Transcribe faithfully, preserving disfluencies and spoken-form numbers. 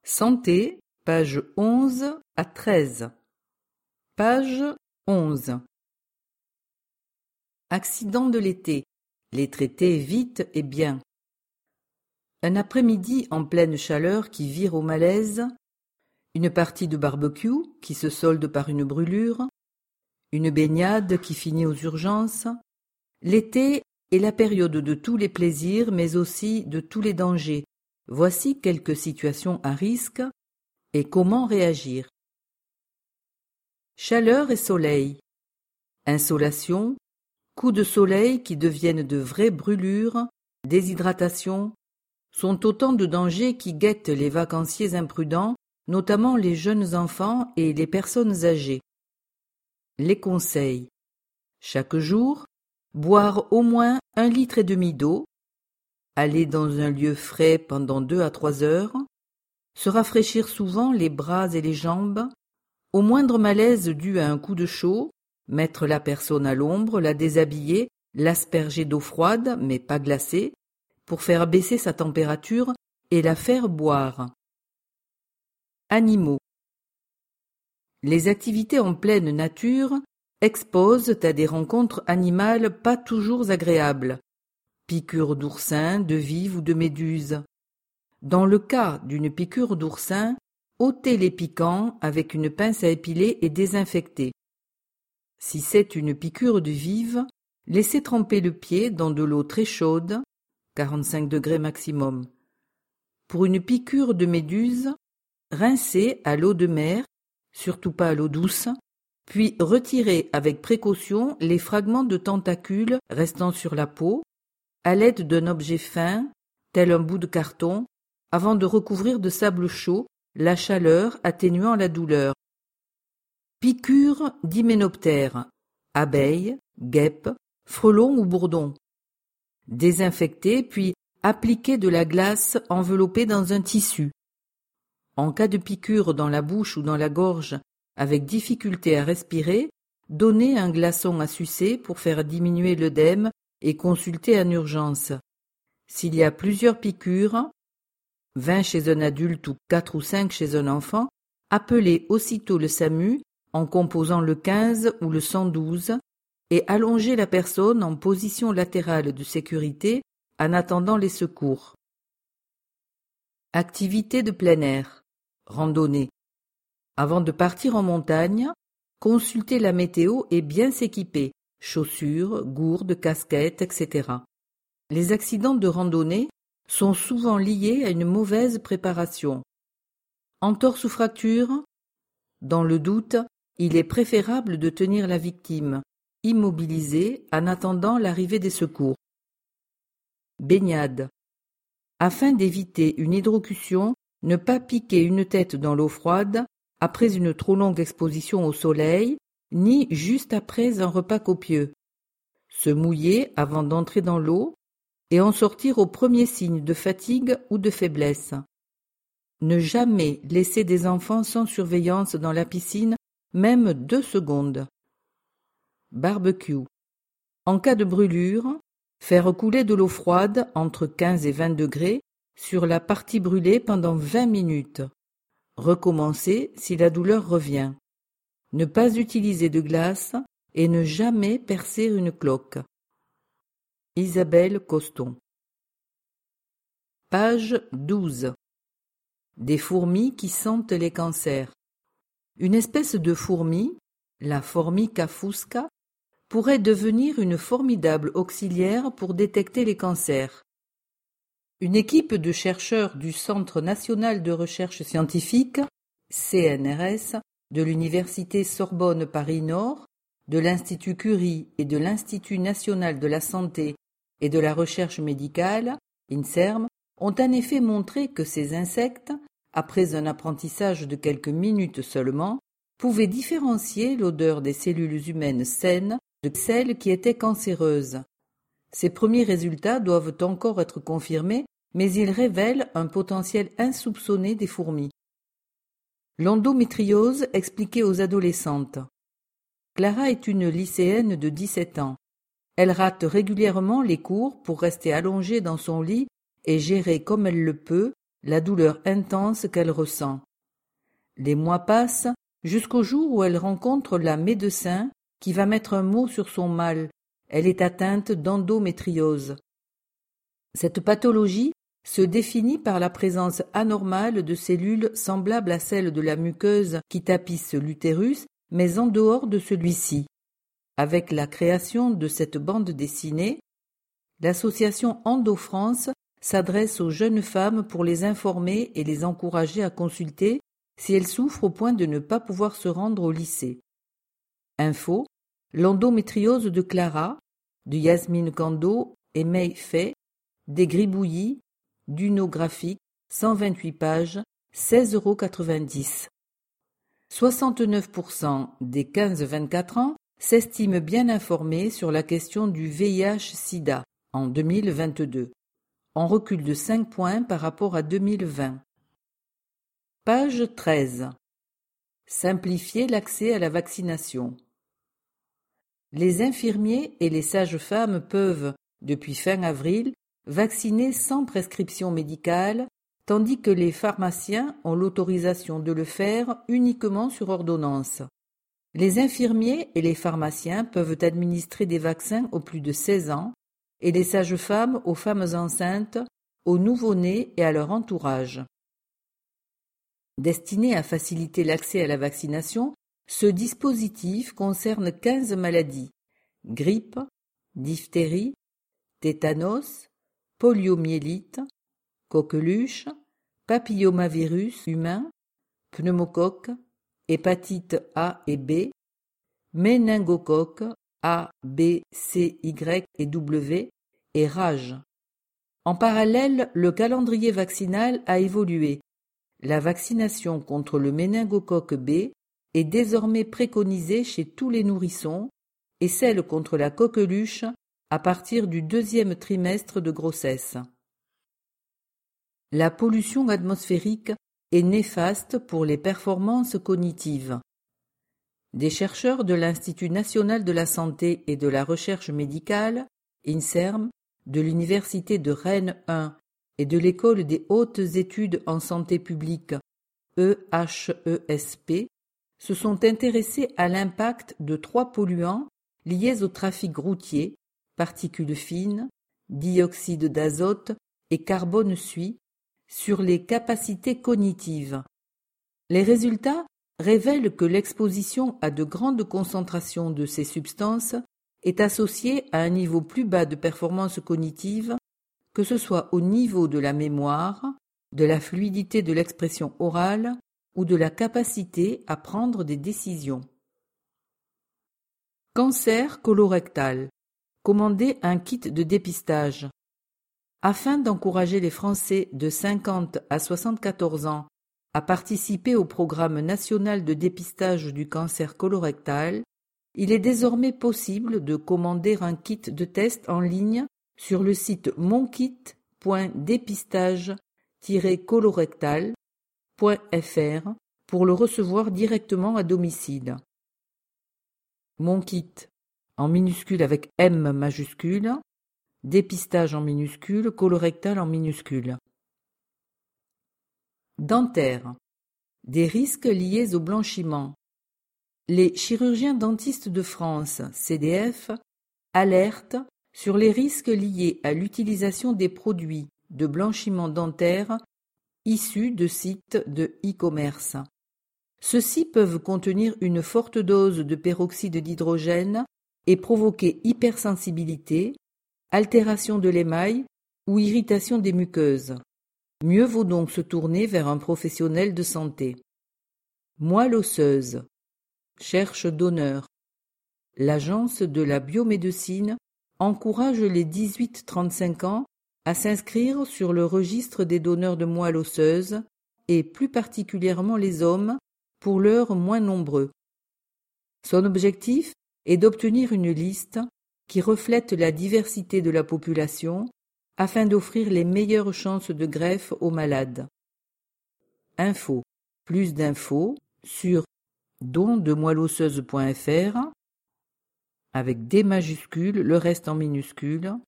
Santé, page onze à treize. Page onze. Accident de l'été. Les traiter vite et bien. Un après-midi en pleine chaleur qui vire au malaise, une partie de barbecue qui se solde par une brûlure, une baignade qui finit aux urgences. L'été est la période de tous les plaisirs mais aussi de tous les dangers. Voici quelques situations à risque et comment réagir. Chaleur et soleil. Insolation, coups de soleil qui deviennent de vraies brûlures, déshydratation, sont autant de dangers qui guettent les vacanciers imprudents, notamment les jeunes enfants et les personnes âgées. Les conseils. Chaque jour, boire au moins un litre et demi d'eau, aller dans un lieu frais pendant deux à trois heures, se rafraîchir souvent les bras et les jambes, au moindre malaise dû à un coup de chaud, mettre la personne à l'ombre, la déshabiller, l'asperger d'eau froide, mais pas glacée, pour faire baisser sa température et la faire boire. Animaux. Les activités en pleine nature exposent à des rencontres animales pas toujours agréables. Piqûres d'oursins, de vives ou de méduses. Dans le cas d'une piqûre d'oursin, ôtez les piquants avec une pince à épiler et désinfecter. Si c'est une piqûre de vive, laissez tremper le pied dans de l'eau très chaude, quarante-cinq degrés maximum. Pour une piqûre de méduse, rincez à l'eau de mer, surtout pas à l'eau douce, puis retirez avec précaution les fragments de tentacules restant sur la peau, à l'aide d'un objet fin, tel un bout de carton, avant de recouvrir de sable chaud la chaleur atténuant la douleur. Piqûre d'hyménoptère, abeilles, guêpes, frelons ou bourdons. Désinfectez puis appliquez de la glace enveloppée dans un tissu. En cas de piqûre dans la bouche ou dans la gorge avec difficulté à respirer, donnez un glaçon à sucer pour faire diminuer l'œdème et consulter en urgence. S'il y a plusieurs piqûres, vingt chez un adulte ou quatre ou cinq chez un enfant, appelez aussitôt le SAMU en composant le quinze ou le cent douze et allongez la personne en position latérale de sécurité en attendant les secours. Activités de plein air. Randonnée. Avant de partir en montagne, consultez la météo et bien s'équiper. Chaussures, gourdes, casquettes, et cetera. Les accidents de randonnée sont souvent liés à une mauvaise préparation. Entorse ou fracture? Dans le doute, il est préférable de tenir la victime immobilisée en attendant l'arrivée des secours. Baignade. Afin d'éviter une hydrocution, ne pas piquer une tête dans l'eau froide après une trop longue exposition au soleil, ni juste après un repas copieux. Se mouiller avant d'entrer dans l'eau et en sortir au premier signe de fatigue ou de faiblesse. Ne jamais laisser des enfants sans surveillance dans la piscine, même deux secondes. Barbecue. En cas de brûlure, faire couler de l'eau froide entre quinze et vingt degrés sur la partie brûlée pendant vingt minutes. Recommencer si la douleur revient. Ne pas utiliser de glace et ne jamais percer une cloque. Isabelle Coston. Page douze. Des fourmis qui sentent les cancers. Une espèce de fourmi, la Formica fusca, pourrait devenir une formidable auxiliaire pour détecter les cancers. Une équipe de chercheurs du Centre national de recherche scientifique, C N R S, de l'Université Sorbonne Paris-Nord, de l'Institut Curie et de l'Institut national de la santé et de la recherche médicale, INSERM, ont en effet montré que ces insectes, après un apprentissage de quelques minutes seulement, pouvaient différencier l'odeur des cellules humaines saines de celles qui étaient cancéreuses. Ces premiers résultats doivent encore être confirmés, mais ils révèlent un potentiel insoupçonné des fourmis. L'endométriose expliquée aux adolescentes. Clara est une lycéenne de dix-sept ans. Elle rate régulièrement les cours pour rester allongée dans son lit et gérer comme elle le peut la douleur intense qu'elle ressent. Les mois passent jusqu'au jour où elle rencontre la médecin qui va mettre un mot sur son mal. Elle est atteinte d'endométriose. Cette pathologie se définit par la présence anormale de cellules semblables à celles de la muqueuse qui tapisse l'utérus, mais en dehors de celui-ci. Avec la création de cette bande dessinée, l'association EndoFrance s'adresse aux jeunes femmes pour les informer et les encourager à consulter si elles souffrent au point de ne pas pouvoir se rendre au lycée. Info: l'endométriose de Clara, de Yasmine Kando et May Fay, des gribouillis, d'Uno Graphique, cent vingt-huit pages, seize euros quatre-vingt-dix. soixante-neuf pour cent des quinze vingt-quatre ans s'estiment bien informés sur la question du V I H sida en deux mille vingt-deux, en recul de cinq points par rapport à deux mille vingt. Page treize. Simplifier l'accès à la vaccination. Les infirmiers et les sages-femmes peuvent, depuis fin avril, vacciner sans prescription médicale, tandis que les pharmaciens ont l'autorisation de le faire uniquement sur ordonnance. Les infirmiers et les pharmaciens peuvent administrer des vaccins aux plus de seize ans et les sages-femmes aux femmes enceintes, aux nouveau-nés et à leur entourage. Destiné à faciliter l'accès à la vaccination, ce dispositif concerne quinze maladies: grippe, diphtérie, tétanos, poliomyélite, coqueluche, papillomavirus humain, pneumocoque, hépatite A et B, méningocoque A, B, C, Y et W et rage. En parallèle, le calendrier vaccinal a évolué. La vaccination contre le méningocoque B est désormais préconisée chez tous les nourrissons et celle contre la coqueluche à partir du deuxième trimestre de grossesse. La pollution atmosphérique est néfaste pour les performances cognitives. Des chercheurs de l'Institut national de la santé et de la recherche médicale, INSERM, de l'Université de Rennes un et de l'École des hautes études en santé publique, E H E S P, se sont intéressés à l'impact de trois polluants liés au trafic routier, particules fines, dioxyde d'azote et carbone suie, sur les capacités cognitives. Les résultats révèlent que l'exposition à de grandes concentrations de ces substances est associée à un niveau plus bas de performance cognitive, que ce soit au niveau de la mémoire, de la fluidité de l'expression orale ou de la capacité à prendre des décisions. Cancer colorectal. Commandez un kit de dépistage. Afin d'encourager les Français de cinquante à soixante-quatorze ans à participer au programme national de dépistage du cancer colorectal, il est désormais possible de commander un kit de test en ligne sur le site monkit point dépistage tiret colorectal point f r pour le recevoir directement à domicile. Monkit, en minuscule avec M majuscule, dépistage en minuscule, colorectal en minuscule. Dentaire. Des risques liés au blanchiment. Les chirurgiens dentistes de France, C D F, alertent sur les risques liés à l'utilisation des produits de blanchiment dentaire issus de sites de e-commerce. Ceux-ci peuvent contenir une forte dose de peroxyde d'hydrogène et provoquer hypersensibilité, altération de l'émail ou irritation des muqueuses. Mieux vaut donc se tourner vers un professionnel de santé. Moelle osseuse. Cherche donneur. L'Agence de la biomédecine encourage les dix-huit trente-cinq ans à s'inscrire sur le registre des donneurs de moelle osseuse et plus particulièrement les hommes, pour l'heure moins nombreux. Son objectif est d'obtenir une liste qui reflète la diversité de la population afin d'offrir les meilleures chances de greffe aux malades. Info. Plus d'infos sur don de moelle osseuse point f r avec des majuscules, le reste en minuscules,